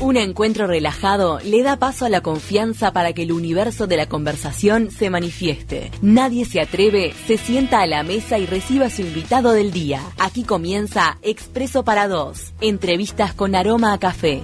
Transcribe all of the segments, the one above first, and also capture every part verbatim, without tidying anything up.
Un encuentro relajado le da paso a la confianza para que el universo de la conversación se manifieste. Nadie se atreve, se sienta a la mesa y reciba a su invitado del día. Aquí comienza Expreso para Dos, entrevistas con aroma a café.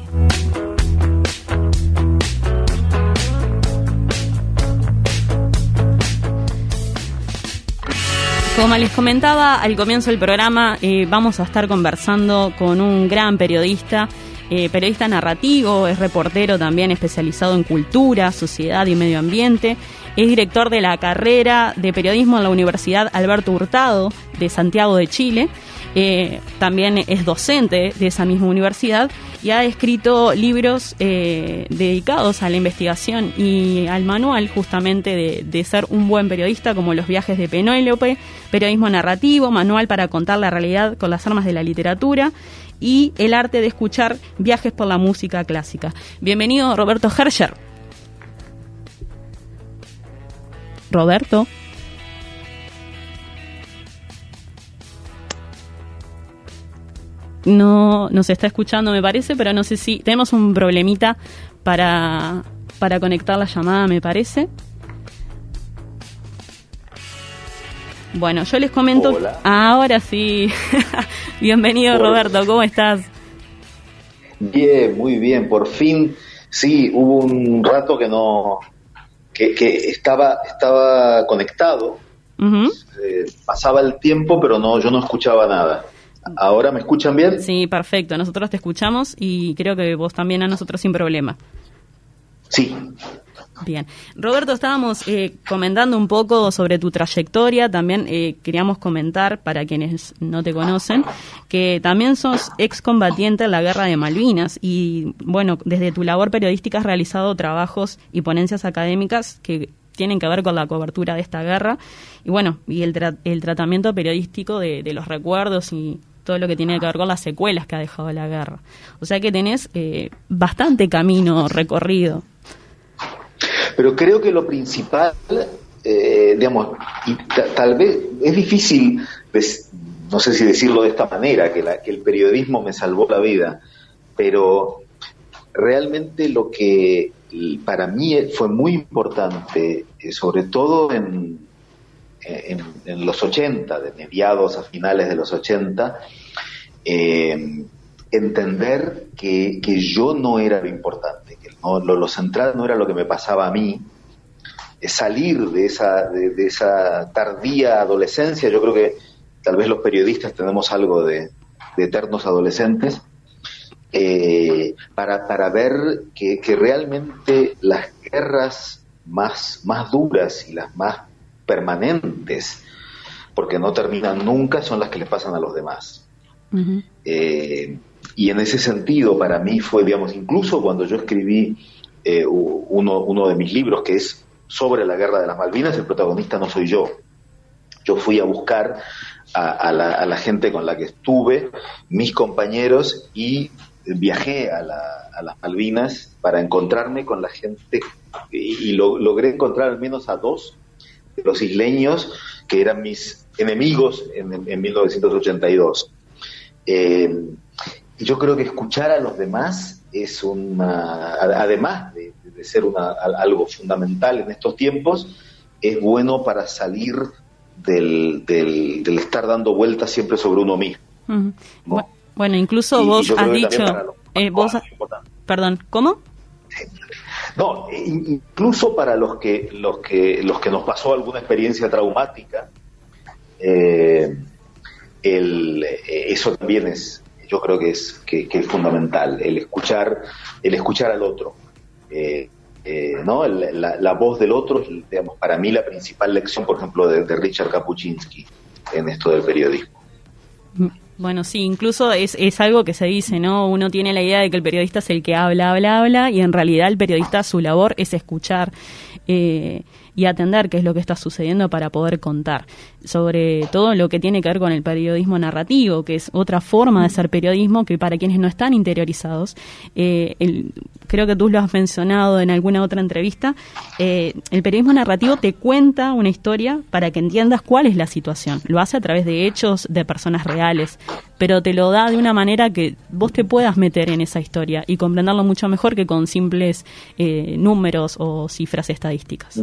Como les comentaba al comienzo del programa, eh, vamos a estar conversando con un gran periodista, eh, periodista narrativo, es reportero también especializado en cultura, sociedad y medio ambiente, es director de la carrera de periodismo en la Universidad Alberto Hurtado de Santiago de Chile, eh, también es docente de esa misma universidad y ha escrito libros eh, dedicados a la investigación y al manual justamente de, de ser un buen periodista, como Los viajes de Penélope, Periodismo narrativo, Manual para contar la realidad con las armas de la literatura y El arte de escuchar, Viajes por la música clásica. Bienvenido, Roberto Herscher. Roberto. No nos está escuchando, me parece, pero no sé si tenemos un problemita para, para conectar la llamada, me parece. Bueno, yo les comento. Hola. Ahora sí. Bienvenido, Hola. Roberto, ¿cómo estás? Bien, muy bien, por fin. Sí, hubo un rato que no, que, que estaba, estaba conectado. Uh-huh. Eh, pasaba el tiempo, pero no, yo no escuchaba nada. ¿Ahora me escuchan bien? Sí, perfecto. Nosotros te escuchamos y creo que vos también a nosotros sin problema. Sí. Bien. Roberto, estábamos eh, comentando un poco sobre tu trayectoria. También eh, queríamos comentar, para quienes no te conocen, que también sos excombatiente en la Guerra de Malvinas. Y, bueno, desde tu labor periodística has realizado trabajos y ponencias académicas que tienen que ver con la cobertura de esta guerra. Y, bueno, y el, tra- el tratamiento periodístico de, de los recuerdos y todo lo que tiene que ver con las secuelas que ha dejado la guerra. O sea que tenés eh, bastante camino recorrido. Pero creo que lo principal, eh, digamos, y t- tal vez es difícil, des- no sé si decirlo de esta manera, que, la, que el periodismo me salvó la vida, pero realmente lo que para mí fue muy importante, eh, sobre todo en, en, en los ochenta, de mediados a finales de los ochenta, eh, entender que, que yo no era lo importante, que no, lo, lo central no era lo que me pasaba a mí, eh, salir de esa, de, de esa tardía adolescencia. Yo creo que tal vez los periodistas tenemos algo de, de eternos adolescentes, eh, para, para ver que, que realmente las guerras más, más duras y las más permanentes, porque no terminan nunca, son las que le pasan a los demás. Uh-huh. Eh, y en ese sentido, para mí fue, digamos, incluso cuando yo escribí eh, uno, uno de mis libros, que es sobre la Guerra de las Malvinas, el protagonista no soy yo. Yo fui a buscar a, a, la, a la gente con la que estuve, mis compañeros, y viajé a, la, a las Malvinas para encontrarme con la gente, y, y lo, logré encontrar al menos a dos de los isleños que eran mis enemigos en, en, en mil novecientos ochenta y dos. Eh, yo creo que escuchar a los demás es una, además de, de ser una, algo fundamental en estos tiempos, es bueno para salir del, del, del estar dando vueltas siempre sobre uno mismo, uh-huh. ¿no? Bueno, incluso y, vos y has dicho, eh, vos, perdón, ¿cómo? No, incluso para los que los que los que nos pasó alguna experiencia traumática, eh, el, eso también es, yo creo que es que, que es fundamental, el escuchar el escuchar al otro, eh, eh, no, el, la, la voz del otro es, digamos, para mí la principal lección, por ejemplo, de, de Richard Kapuscinski en esto del periodismo. Bueno, sí, incluso es, es algo que se dice, ¿no? Uno tiene la idea de que el periodista es el que habla, habla, habla, y en realidad el periodista, su labor es escuchar eh, y atender qué es lo que está sucediendo para poder contar. Sobre todo lo que tiene que ver con el periodismo narrativo, que es otra forma de ser periodismo que para quienes no están interiorizados, eh, el, creo que tú lo has mencionado en alguna otra entrevista, eh, el periodismo narrativo te cuenta una historia para que entiendas cuál es la situación. Lo hace a través de hechos, de personas reales. pero te lo da de una manera que vos te puedas meter en esa historia y comprenderlo mucho mejor que con simples eh, números o cifras estadísticas.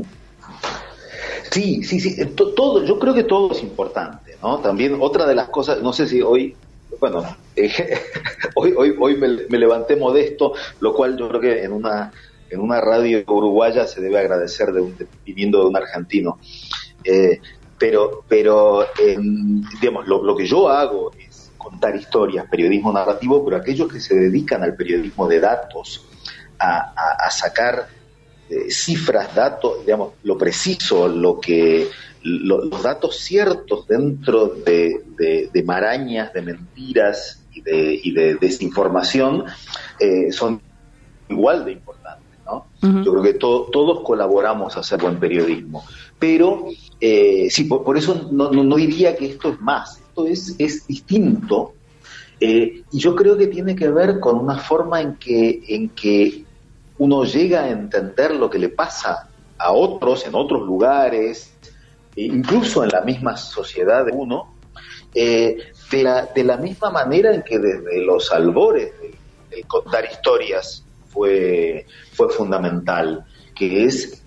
Sí, sí, sí, todo, yo creo que todo es importante, ¿no? También otra de las cosas, no sé si hoy, bueno, eh, hoy, hoy, hoy me, me levanté modesto, lo cual yo creo que en una en una radio uruguaya se debe agradecer de un, de, viniendo de un argentino. Eh, pero, pero eh, digamos, lo, lo que yo hago es contar historias, periodismo narrativo, pero aquellos que se dedican al periodismo de datos, a, a, a sacar eh, cifras, datos, digamos, lo preciso, lo que lo, los datos ciertos dentro de, de, de marañas, de mentiras y de, y de desinformación, eh, son igual de importantes. ¿no? Uh-huh. Yo creo que to- todos colaboramos a hacer buen periodismo, pero eh, sí, por, por eso no, no, no diría que esto es más, esto es, es distinto, eh, y yo creo que tiene que ver con una forma en que, en que uno llega a entender lo que le pasa a otros en otros lugares, e incluso en la misma sociedad de uno, eh, de, la, de la misma manera en que desde los albores del, del contar historias fue, fue fundamental, que es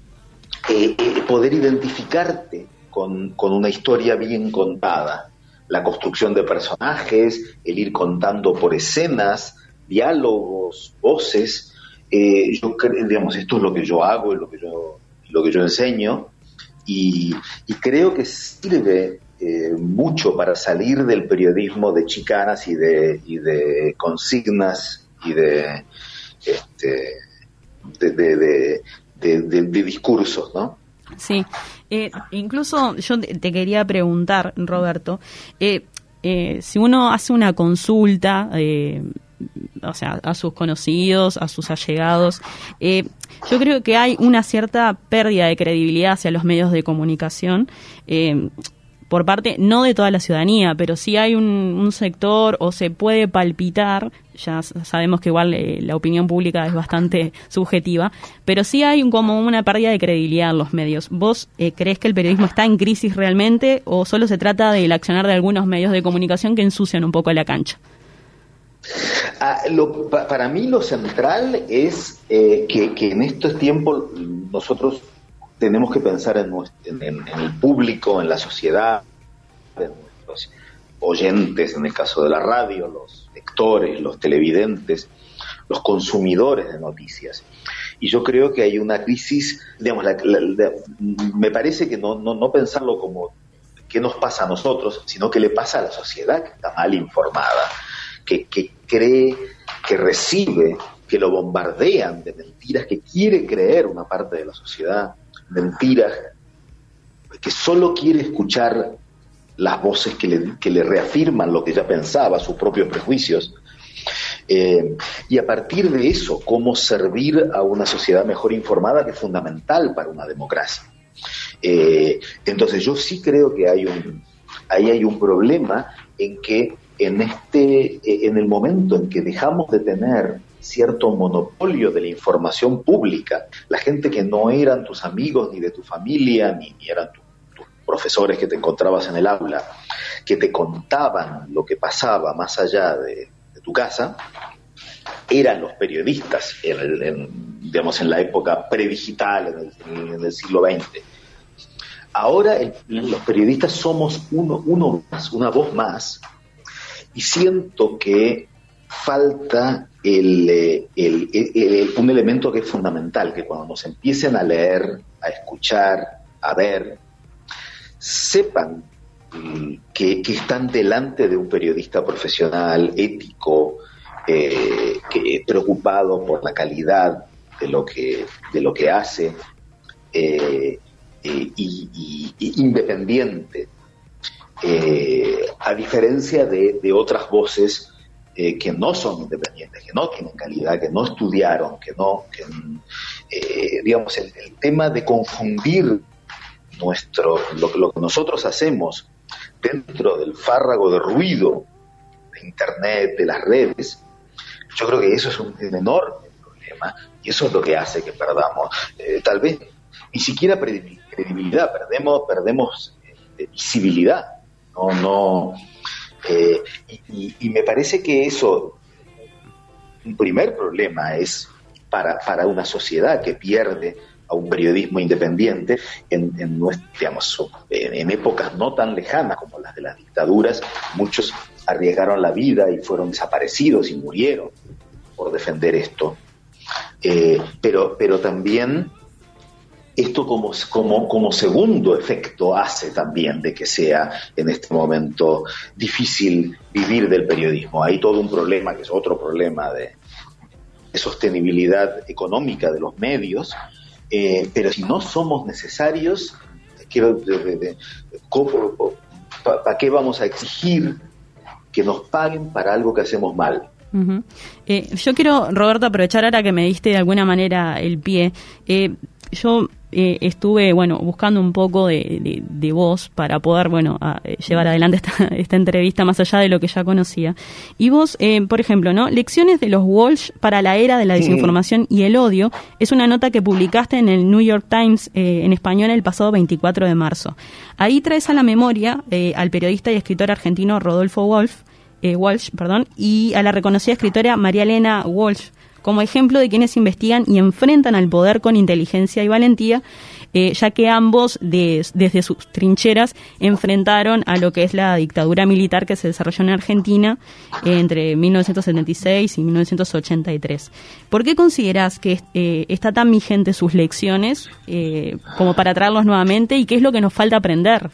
eh, eh, poder identificarte con, con una historia bien contada, la construcción de personajes, el ir contando por escenas, diálogos, voces. Eh, yo creo, digamos, esto es lo que yo hago, es lo que yo, lo que yo enseño, y, y creo que sirve eh, mucho para salir del periodismo de chicanas y de, y de consignas y de Este, de, de, de, de, de, de discursos, ¿no? Sí, eh, incluso yo te quería preguntar, Roberto, eh, eh, si uno hace una consulta, eh, o sea, a sus conocidos, a sus allegados, eh, yo creo que hay una cierta pérdida de credibilidad hacia los medios de comunicación, eh, por parte, no de toda la ciudadanía, pero sí hay un, un sector, o se puede palpitar, ya sabemos que igual eh, la opinión pública es bastante subjetiva, pero sí hay un, como una pérdida de credibilidad en los medios. ¿Vos eh, crees que el periodismo está en crisis realmente, o solo se trata del accionar de algunos medios de comunicación que ensucian un poco la cancha? Ah, lo, pa, para mí lo central es eh, que, que en estos tiempos nosotros tenemos que pensar en, en, en el público, en la sociedad, en nuestros oyentes, en el caso de la radio, los lectores, los televidentes, los consumidores de noticias. Y yo creo que hay una crisis, digamos, la, la, la, me parece que no, no, no pensarlo como qué nos pasa a nosotros, sino qué le pasa a la sociedad, que está mal informada, que, que cree, que recibe, que lo bombardean de mentiras, que quiere creer una parte de la sociedad, mentiras, que solo quiere escuchar las voces que le, que le reafirman lo que ya pensaba, sus propios prejuicios, eh, y a partir de eso, cómo servir a una sociedad mejor informada, que es fundamental para una democracia. Eh, entonces yo sí creo que hay un, ahí hay un problema en que en este, en el momento en que dejamos de tener cierto monopolio de la información pública, la gente que no eran tus amigos ni de tu familia, ni, ni eran tu, tus profesores que te encontrabas en el aula, que te contaban lo que pasaba más allá de, de tu casa, eran los periodistas, en, el, en, digamos, en la época predigital, en el, en el siglo veinte. Ahora el, los periodistas somos uno, uno más, una voz más, y siento que falta el, el, el, el, un elemento que es fundamental, que cuando nos empiecen a leer, a escuchar, a ver, sepan que, que están delante de un periodista profesional, ético, eh, que, preocupado por la calidad de lo que, de lo que hace, eh, eh, y, y, y independiente, eh, a diferencia de, de otras voces Eh, que no son independientes, que no tienen calidad, que no estudiaron, que no, que, eh, digamos, el, el tema de confundir nuestro, lo, lo que nosotros hacemos dentro del fárrago de ruido de Internet, de las redes, yo creo que eso es un, un enorme problema, y eso es lo que hace que perdamos, eh, tal vez ni siquiera credibilidad, perdemos, perdemos eh, visibilidad, no, no. Eh, y, y me parece que eso, un primer problema es para, para una sociedad que pierde a un periodismo independiente en, en, digamos, en, en épocas no tan lejanas como las de las dictaduras. Muchos arriesgaron la vida y fueron desaparecidos y murieron por defender esto. Eh, pero, pero también esto como, como, como segundo efecto hace también de que sea en este momento difícil vivir del periodismo. Hay todo un problema, que es otro problema de, de sostenibilidad económica de los medios, eh, pero si no somos necesarios, quiero, ¿para qué vamos a exigir que nos paguen para algo que hacemos mal? Uh-huh. Eh, yo quiero, Roberto, aprovechar ahora que me diste de alguna manera el pie. Eh, yo eh, estuve, bueno, buscando un poco de, de, de vos para poder, bueno, a, eh, llevar adelante esta, esta entrevista más allá de lo que ya conocía. Y vos, eh, por ejemplo, ¿no? Lecciones de los Walsh para la era de la desinformación y el odio es una nota que publicaste en el New York Times eh, en español el pasado veinticuatro de marzo. Ahí traes a la memoria eh, al periodista y escritor argentino Rodolfo Wolf, eh, Walsh, perdón, y a la reconocida escritora María Elena Walsh, como ejemplo de quienes investigan y enfrentan al poder con inteligencia y valentía, eh, ya que ambos de, desde sus trincheras enfrentaron a lo que es la dictadura militar que se desarrolló en Argentina eh, entre mil novecientos setenta y seis y mil novecientos ochenta y tres. ¿Por qué considerás que eh, está tan vigente sus lecciones eh, como para traerlos nuevamente, y qué es lo que nos falta aprender?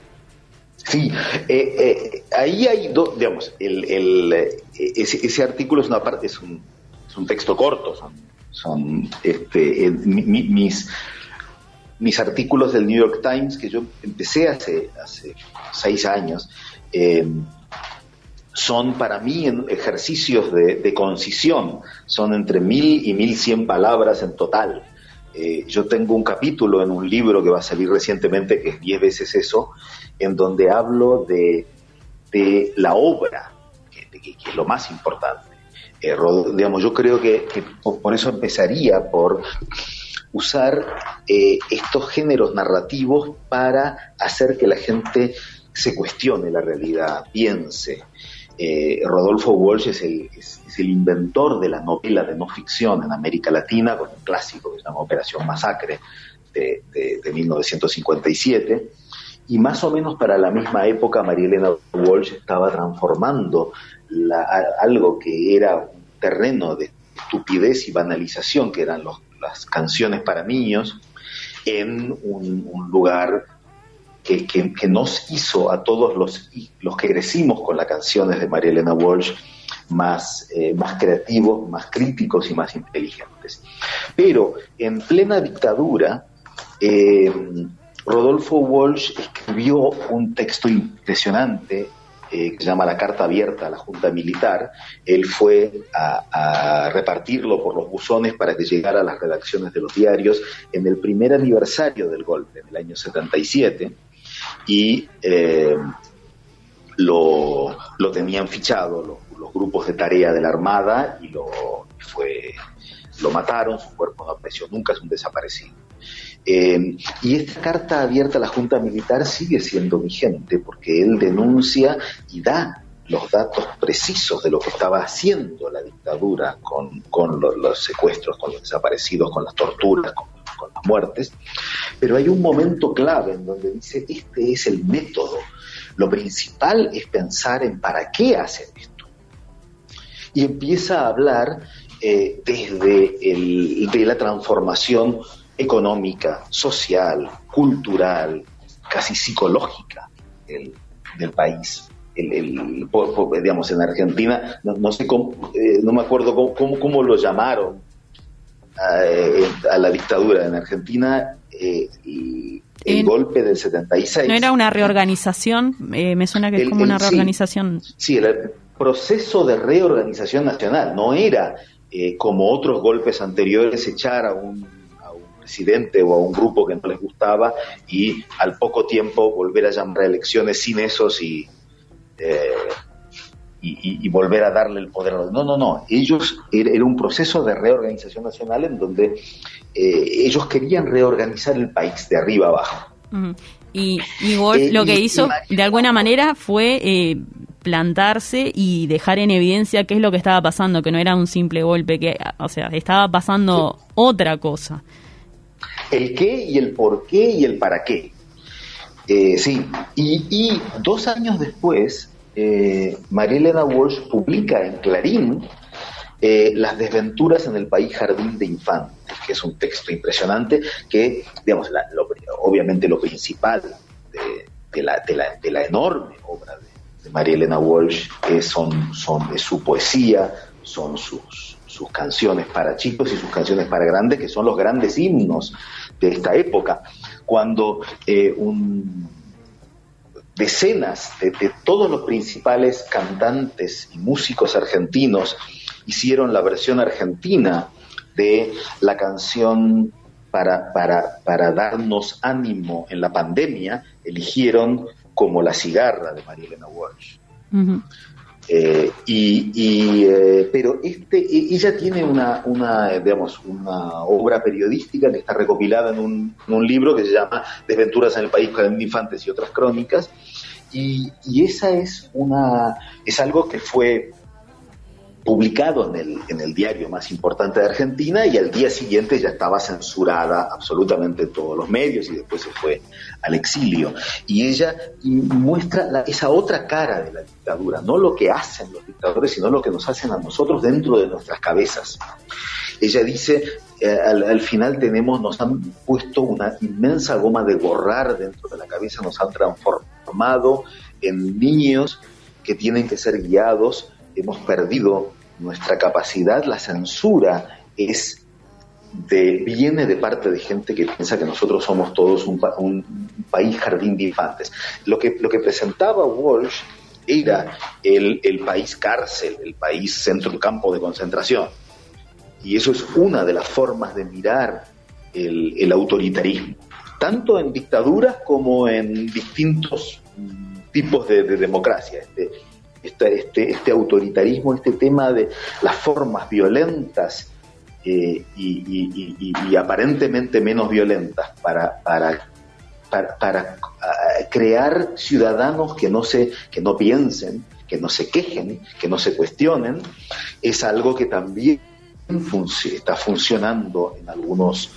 Sí, eh, eh, ahí hay dos, digamos, el, el, ese, ese artículo es una parte, es un un texto corto, son, son este, mi, mi, mis, mis artículos del New York Times, que yo empecé hace, hace seis años, eh, son para mí ejercicios de, de concisión, son entre mil y mil cien palabras en total. Eh, yo tengo un capítulo en un libro que va a salir recientemente, que es diez veces eso, en donde hablo de, de la obra, que, que, que es lo más importante. Eh, digamos, yo creo que, que por eso empezaría por usar eh, estos géneros narrativos para hacer que la gente se cuestione la realidad, piense. Eh, Rodolfo Walsh es el, es, es el inventor de la novela de no ficción en América Latina, con un clásico que se llama Operación Masacre de, de, de mil novecientos cincuenta y siete, y más o menos para la misma época María Elena Walsh estaba transformando La, algo que era un terreno de estupidez y banalización, que eran los, las canciones para niños, en un, un lugar que, que, que nos hizo a todos los, los que crecimos con las canciones de María Elena Walsh más, eh, más creativos, más críticos y más inteligentes. Pero en plena dictadura, eh, Rodolfo Walsh escribió un texto impresionante Eh, que se llama La Carta Abierta a la Junta Militar. Él fue a, a repartirlo por los buzones para que llegara a las redacciones de los diarios en el primer aniversario del golpe, en el año setenta y siete, y eh, lo, lo tenían fichado los, los grupos de tarea de la Armada, y lo, fue, lo mataron, su cuerpo no apareció nunca, es un desaparecido. Eh, y esta carta abierta a la Junta Militar sigue siendo vigente, porque él denuncia y da los datos precisos de lo que estaba haciendo la dictadura con, con los, los secuestros, con los desaparecidos, con las torturas, con, con las muertes. Pero hay un momento clave en donde dice: este es el método, lo principal es pensar en para qué hacen esto. Y empieza a hablar eh, desde el, de la transformación económica, social, cultural, casi psicológica del, del país. El, el, por, por, digamos, en Argentina, no, no sé cómo, eh, no me acuerdo cómo, cómo, cómo lo llamaron a, a la dictadura en Argentina, eh, y el en, golpe del setenta y seis. ¿No era una reorganización? Eh, me suena que es el, como el, una reorganización. Sí, sí, el proceso de reorganización nacional. No era eh, como otros golpes anteriores, echar a un presidente o a un grupo que no les gustaba y al poco tiempo volver a llamar a elecciones sin esos y, eh, y, y, y volver a darle el poder. No, no, no. Ellos, era, era un proceso de reorganización nacional en donde eh, ellos querían reorganizar el país de arriba abajo. Uh-huh. Y, y Wolf eh, lo que y, hizo y, de alguna manera fue eh, plantarse y dejar en evidencia qué es lo que estaba pasando, que no era un simple golpe, que, o sea, estaba pasando sí. otra cosa. El qué y el por qué y el para qué. Eh, sí, y, y dos años después, eh, María Elena Walsh publica en Clarín eh, Las desventuras en el país jardín de infantes, que es un texto impresionante que, digamos, la, lo, obviamente lo principal de, de, la, de, la, de la enorme obra de, de María Elena Walsh eh, son, son es su poesía, son sus, sus canciones para chicos y sus canciones para grandes, que son los grandes himnos de esta época, cuando eh, un, decenas de, de todos los principales cantantes y músicos argentinos hicieron la versión argentina de la canción para, para, para darnos ánimo en la pandemia, eligieron Como la cigarra de María Elena Walsh. Uh-huh. Eh, y, y eh, pero este ella tiene una una digamos una obra periodística que está recopilada en un, en un libro que se llama Desventuras en el país jardín de infantes y otras crónicas, y, y esa es una es algo que fue publicado en el en el diario más importante de Argentina, y al día siguiente ya estaba censurada absolutamente en todos los medios y después se fue al exilio. Y ella muestra la, esa otra cara de la dictadura, no lo que hacen los dictadores, sino lo que nos hacen a nosotros dentro de nuestras cabezas. Ella dice, eh, al, al final tenemos, nos han puesto una inmensa goma de borrar dentro de la cabeza, nos han transformado en niños que tienen que ser guiados, hemos perdido nuestra capacidad, la censura es de, viene de parte de gente que piensa que nosotros somos todos un, un, un país jardín de infantes. Lo que, lo que presentaba Walsh era el, el país cárcel, el país centro campo de concentración. Y eso es una de las formas de mirar el, el autoritarismo, tanto en dictaduras como en distintos tipos de, de democracia. Este, Este, este, este autoritarismo, este tema de las formas violentas eh, y, y, y, y aparentemente menos violentas para, para, para, para uh, crear ciudadanos que no, se, que no piensen, que no se quejen, que no se cuestionen, es algo que también func- está funcionando en algunos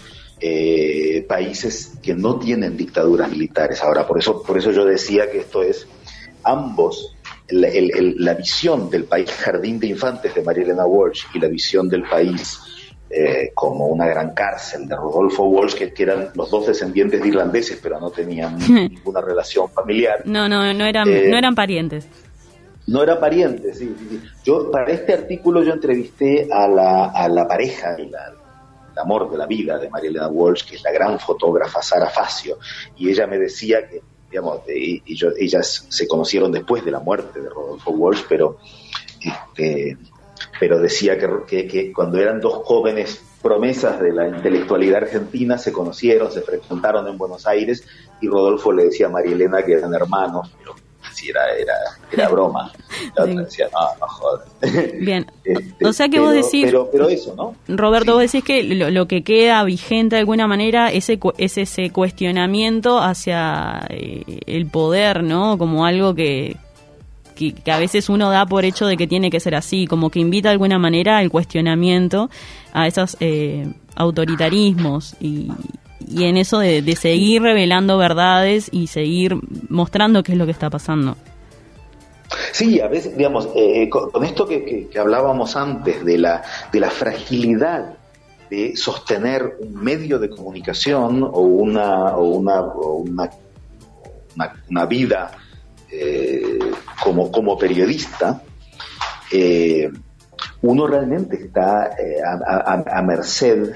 eh, países que no tienen dictaduras militares. Ahora, por eso, por eso yo decía que esto es ambos. El, el, el, la visión del país jardín de infantes de María Elena Walsh y la visión del país eh, como una gran cárcel de Rodolfo Walsh, que, que eran los dos descendientes de irlandeses, pero no tenían ninguna relación familiar. No, no, no eran, eh, no eran parientes. No eran parientes, sí, sí, sí. Yo, para este artículo yo entrevisté a la, a la pareja, la, el amor de la vida de María Elena Walsh, que es la gran fotógrafa Sara Facio, y ella me decía que digamos, y, y yo, ellas se conocieron después de la muerte de Rodolfo Walsh, pero este, pero decía que, que, que cuando eran dos jóvenes promesas de la intelectualidad argentina se conocieron, se frecuentaron en Buenos Aires, y Rodolfo le decía a María Elena que eran hermanos, pero así era, era, era broma. La otra decía, no, no joder. Bien, este, o sea que pero, vos decís, pero, pero eso, ¿no? Roberto, sí. Vos decís que lo, lo que queda vigente de alguna manera ese, es ese cuestionamiento hacia eh, el poder, ¿no? Como algo que, que, que a veces uno da por hecho de que tiene que ser así, como que invita de alguna manera al cuestionamiento a esos eh, autoritarismos y... y en eso de, de seguir revelando verdades y seguir mostrando qué es lo que está pasando. Sí, a veces, digamos, eh, con, con esto que, que, que hablábamos antes de la, de la fragilidad de sostener un medio de comunicación o una, o una, o una, una, una vida eh, como, como periodista, eh, uno realmente está eh, a, a, a merced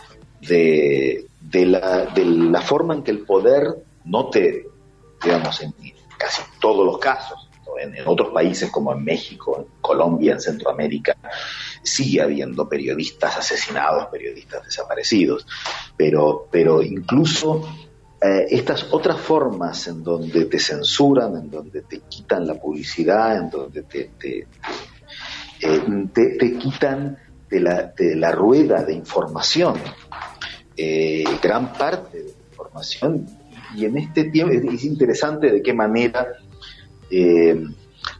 de... De la, de la forma en que el poder no te, digamos, en casi todos los casos, en, en otros países como en México, en Colombia, en Centroamérica, sigue habiendo periodistas asesinados, periodistas desaparecidos, pero, pero incluso eh, estas otras formas en donde te censuran, en donde te quitan la publicidad, en donde te, te, eh, te, te quitan de la, de la rueda de información, Eh, gran parte de la información, y en este tiempo es, es interesante de qué manera eh,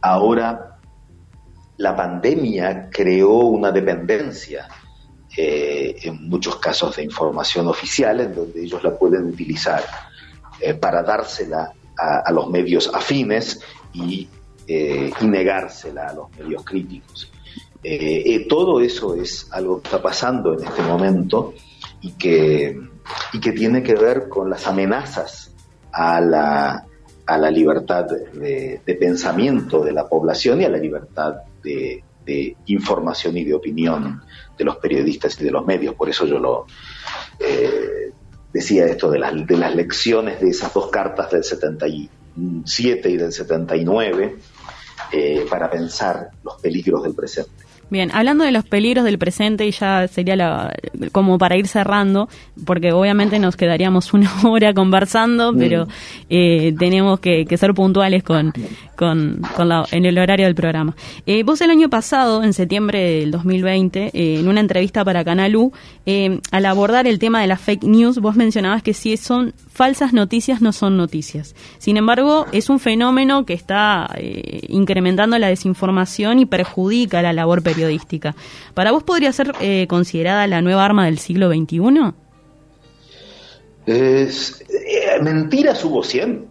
ahora la pandemia creó una dependencia, eh, en muchos casos de información oficial, en donde ellos la pueden utilizar eh, para dársela a, a los medios afines y, eh, y negársela a los medios críticos. Eh, eh, todo eso es algo que está pasando en este momento y que, y que tiene que ver con las amenazas a la, a la libertad de, de pensamiento de la población y a la libertad de, de información y de opinión de los periodistas y de los medios. Por eso yo lo eh, decía esto de las, de las lecciones de esas dos cartas del setenta y siete y del setenta y nueve eh, para pensar los peligros del presente. Bien, hablando de los peligros del presente, y ya sería la, como para ir cerrando, porque obviamente nos quedaríamos una hora conversando, pero eh, tenemos que, que ser puntuales con, con, con la, en el horario del programa. Eh, vos el año pasado, en septiembre del dos mil veinte, eh, en una entrevista para Canal U, eh, al abordar el tema de la fake news, vos mencionabas que si son falsas noticias, no son noticias. Sin embargo, es un fenómeno que está eh, incrementando la desinformación y perjudica la labor periodística. ¿Para vos podría ser eh, considerada la nueva arma del siglo veintiuno? Es, eh, mentiras hubo siempre.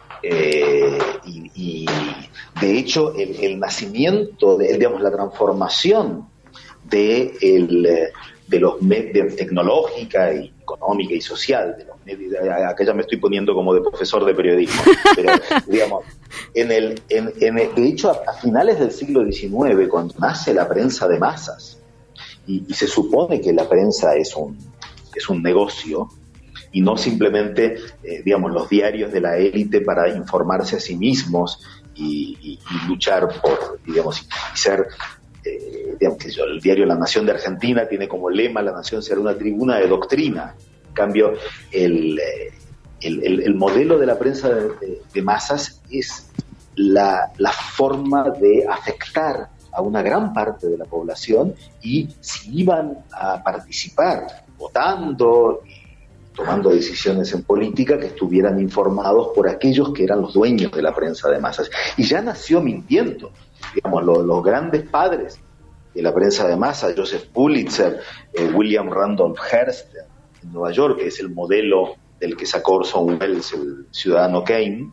Eh, y, y de hecho el, el nacimiento, de, digamos, la transformación de, el, de los medios tecnológica y económica y social de los medios, acá ya me estoy poniendo como de profesor de periodismo, pero digamos, en el, en, en el, de hecho a, a finales del siglo diecinueve, cuando nace la prensa de masas, y, y se supone que la prensa es un, es un negocio, y no simplemente, eh, digamos, los diarios de la élite para informarse a sí mismos y, y, y luchar por, digamos, y ser, eh, digamos, que yo, el diario La Nación de Argentina tiene como lema: la nación será una tribuna de doctrina. En cambio, el, el, el, el modelo de la prensa de, de, de masas es la, la forma de afectar a una gran parte de la población, y si iban a participar votando y tomando decisiones en política, que estuvieran informados por aquellos que eran los dueños de la prensa de masas. Y ya nació mintiendo. Digamos, los, los grandes padres de la prensa de masas, Joseph Pulitzer, eh, William Randolph Hearst en Nueva York, que es el modelo del que sacó Orson Welles, el Ciudadano Kane,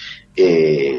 eh,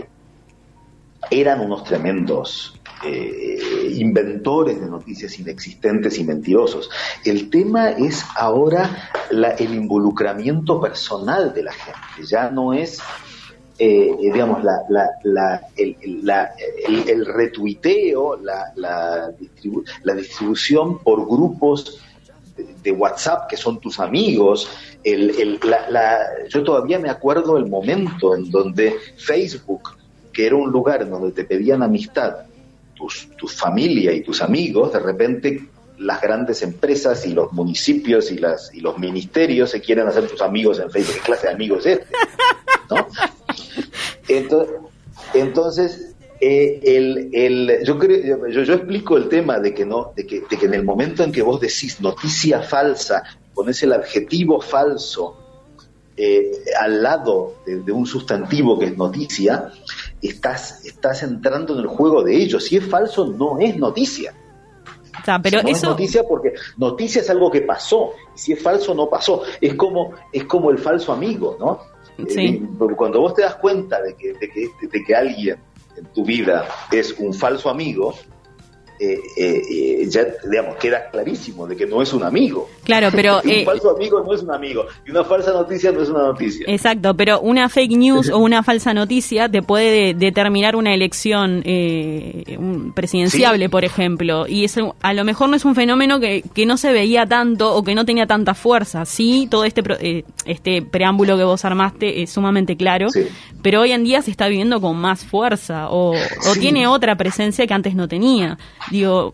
eran unos tremendos Eh, inventores de noticias inexistentes y mentirosos. El tema es ahora la, el involucramiento personal de la gente. Ya no es, eh, digamos, la, la, la, el, la, el, el retuiteo, la, la, distribu- la distribución por grupos de, de WhatsApp que son tus amigos. El, el, la, la, yo todavía me acuerdo el momento en donde Facebook, que era un lugar en donde te pedían amistad tus, tu familia y tus amigos, de repente las grandes empresas y los municipios y las y los ministerios se quieren hacer tus amigos en Facebook. ¿Qué clase de amigos es este? ¿No? Entonces, entonces eh, el, el, yo, creo, yo, yo explico el tema de que no, de que, de que en el momento en que vos decís noticia falsa, pones el adjetivo falso eh, al lado de, de un sustantivo que es noticia, estás, estás entrando en el juego de ellos. Si es falso, no es noticia. O sea, pero no eso... es noticia, porque noticia es algo que pasó, y si es falso, no pasó. Es como, es como el falso amigo, ¿no? Sí. Eh, cuando vos te das cuenta de que, de que, de que alguien en tu vida es un falso amigo, eh, eh, eh, ya, digamos, queda clarísimo de que no es un amigo. Claro, pero... un eh, falso amigo no es un amigo, y una falsa noticia no es una noticia. Exacto, pero una fake news o una falsa noticia te puede de- determinar una elección eh, un presidenciable, Sí. por ejemplo, y eso a lo mejor no es un fenómeno que, que no se veía tanto o que no tenía tanta fuerza. Sí, todo este pro- eh, este preámbulo que vos armaste es sumamente claro, Sí. pero hoy en día se está viviendo con más fuerza o, o Sí. tiene otra presencia que antes no tenía. Digo,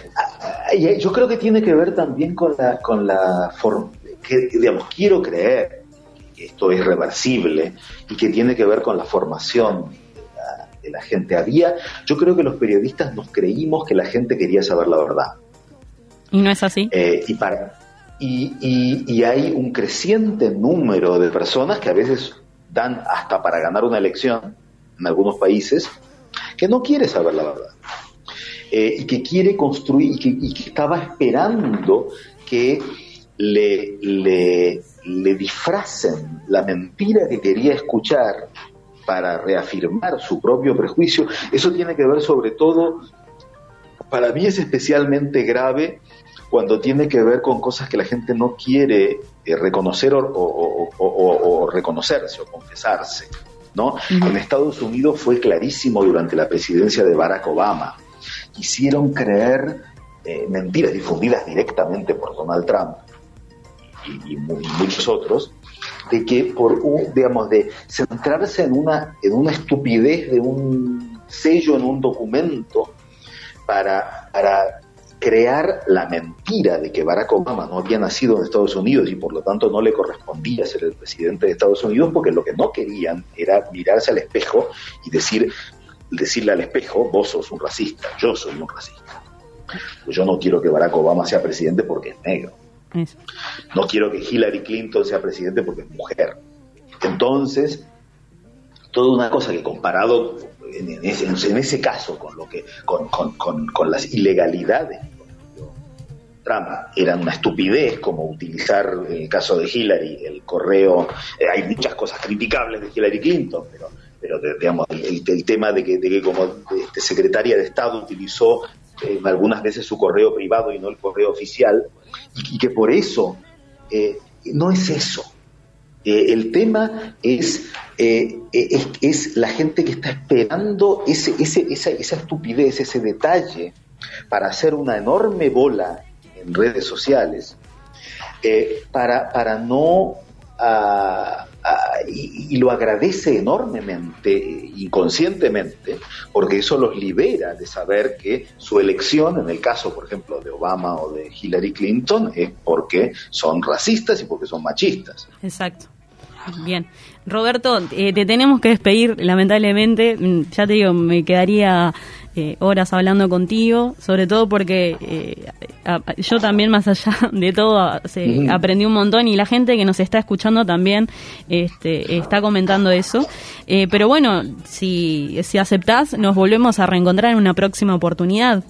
Y yo creo que tiene que ver también con la con la forma que, digamos, quiero creer que esto es reversible y que tiene que ver con la formación de la, de la gente. Había, yo creo que los periodistas nos creímos que la gente quería saber la verdad. ¿y no es así? Eh, y, para, y, y, y hay un creciente número de personas que a veces dan hasta para ganar una elección en algunos países, que no quiere saber la verdad, eh, y que quiere construir, y que, y que estaba esperando que le, le, le disfracen la mentira que quería escuchar para reafirmar su propio prejuicio. Eso tiene que ver sobre todo, para mí es especialmente grave cuando tiene que ver con cosas que la gente no quiere eh, reconocer o, o, o, o, o reconocerse o confesarse, ¿no? Uh-huh. En Estados Unidos fue clarísimo durante la presidencia de Barack Obama. Hicieron creer eh, mentiras difundidas directamente por Donald Trump y, y, muy, y muchos otros, de que por un, digamos, de centrarse en una, en una estupidez de un sello en un documento para, para crear la mentira de que Barack Obama no había nacido en Estados Unidos y por lo tanto no le correspondía ser el presidente de Estados Unidos, porque lo que no querían era mirarse al espejo y decir, decirle al espejo: vos sos un racista, yo soy un racista. Pues yo no quiero que Barack Obama sea presidente porque es negro. Eso. No quiero que Hillary Clinton sea presidente porque es mujer. Entonces, toda una cosa que comparado en, en, ese, en ese caso con lo que con, con, con, con las ilegalidades de Trump eran una estupidez, como utilizar en el caso de Hillary el correo. Eh, hay muchas cosas criticables de Hillary Clinton, pero pero digamos el, el tema de que, de que como este, secretaria de Estado utilizó eh, algunas veces su correo privado y no el correo oficial, y, y que por eso eh, no es eso. Eh, el tema es, eh, es es la gente que está esperando ese, ese, esa, esa estupidez, ese detalle, para hacer una enorme bola en redes sociales, eh, para, para no... Uh, uh, y, y lo agradece enormemente, inconscientemente, porque eso los libera de saber que su elección, en el caso, por ejemplo, de Obama o de Hillary Clinton, es porque son racistas y porque son machistas. Exacto. Bien. Roberto, eh, te tenemos que despedir, lamentablemente. Ya te digo, me quedaría eh, horas hablando contigo, sobre todo porque eh, a, a, yo también, más allá de todo, se, mm. aprendí un montón, y la gente que nos está escuchando también este, está comentando eso. Eh, pero bueno, si, si aceptás, nos volvemos a reencontrar en una próxima oportunidad.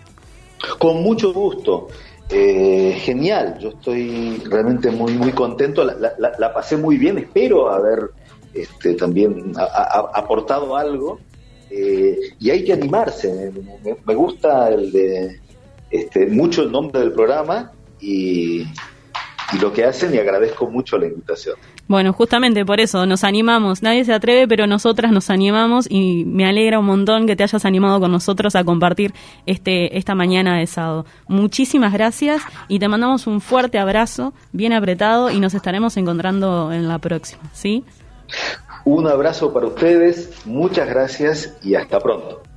Con mucho gusto. Eh, genial, yo estoy realmente muy muy contento, la, la, la pasé muy bien, espero haber este, también a, a, aportado algo, eh, y hay que animarse. Me, me gusta el de este, mucho el nombre del programa y, y lo que hacen, y agradezco mucho la invitación. Bueno, justamente por eso nos animamos. Nadie se atreve, pero nosotras nos animamos, y me alegra un montón que te hayas animado con nosotros a compartir este esta mañana de sábado. Muchísimas gracias y te mandamos un fuerte abrazo, bien apretado, y nos estaremos encontrando en la próxima, ¿sí? Un abrazo para ustedes, muchas gracias y hasta pronto.